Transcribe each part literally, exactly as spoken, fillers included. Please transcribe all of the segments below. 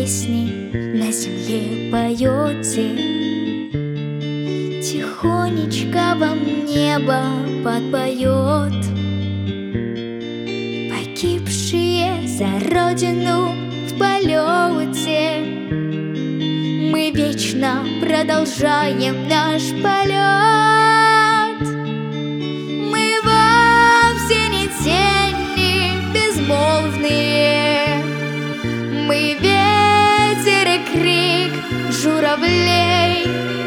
песни на земле поете. Тихонечко вам небо подпоет. Погибшие за родину в полете, мы вечно продолжаем наш полет. Мы вовсе не тени безмолвные, мы ветер и крик журавлей.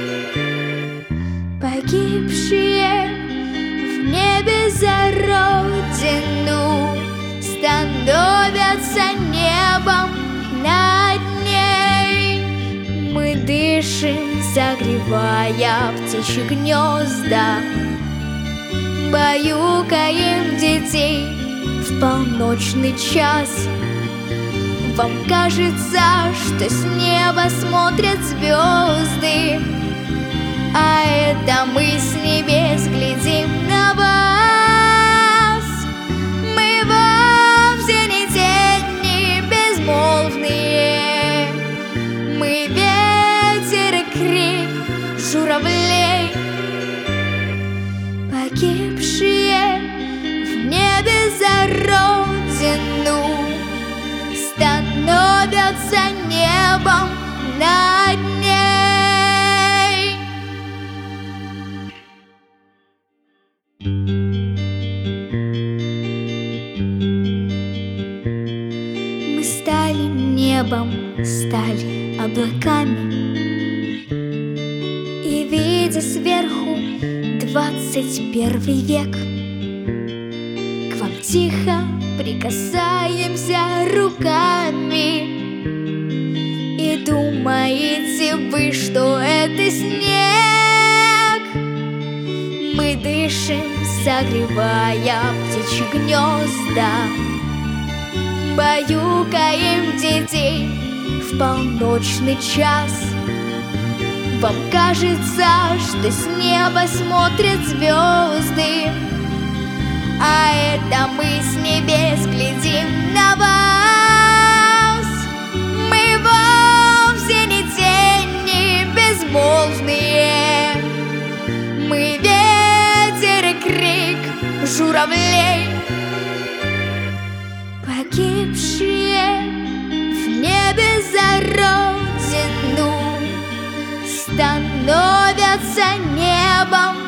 Погибшие в небе за родину становятся небом над ней. Мы дышим, согревая птичьи гнезда, баюкаем детей в полночный час. Вам кажется, что с неба смотрят звезды, а это мы с небес глядим на вас. Мы вовсе не тени безмолвные, мы ветер и крик журавлей. Погибшие в небе за родину становятся небом над ней. Мы стали небом, стали облаками, и, видя сверху двадцать первый век, к вам тихо прикасаемся руками. И думаете вы, что это снег? Мы дышим, согревая птичьи гнезда, баюкаем детей в полночный час. Вам кажется, что с неба смотрят звезды, а это мы с небес глядим на вас. Мы вовсе не тени безмолвные, мы ветер и крик журавлей. Погибшие в небе за родину становятся небом